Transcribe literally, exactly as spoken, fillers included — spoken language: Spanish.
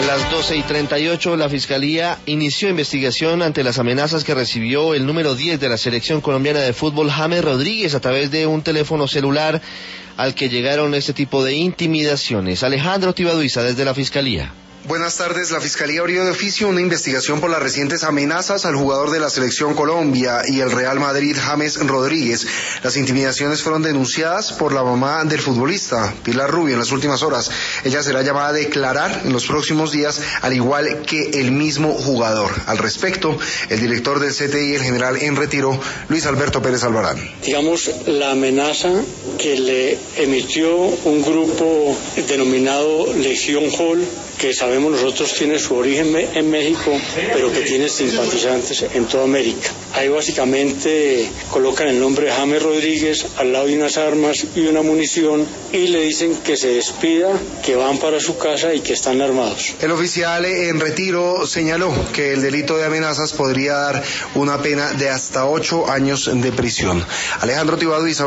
las doce y treinta y ocho, la Fiscalía inició investigación ante las amenazas que recibió el número diez de la Selección Colombiana de Fútbol, James Rodríguez, a través de un teléfono celular al que llegaron este tipo de intimidaciones. Alejandro Tibaduiza, desde la Fiscalía. Buenas tardes. La Fiscalía abrió de oficio una investigación por las recientes amenazas al jugador de la Selección Colombia y el Real Madrid, James Rodríguez. Las intimidaciones fueron denunciadas por la mamá del futbolista, Pilar Rubio, en las últimas horas. Ella será llamada a declarar en los próximos días, al igual que el mismo jugador. Al respecto, el director del C T I, el general en retiro, Luis Alberto Pérez Albarán. Digamos, la amenaza que le emitió un grupo denominado Legión Hall, que sabemos nosotros tiene su origen en México, pero que tiene simpatizantes en toda América. Ahí básicamente colocan el nombre de James Rodríguez al lado de unas armas y una munición y le dicen que se despida, que van para su casa y que están armados. El oficial en retiro señaló que el delito de amenazas podría dar una pena de hasta ocho años de prisión. Alejandro Tibaduiza.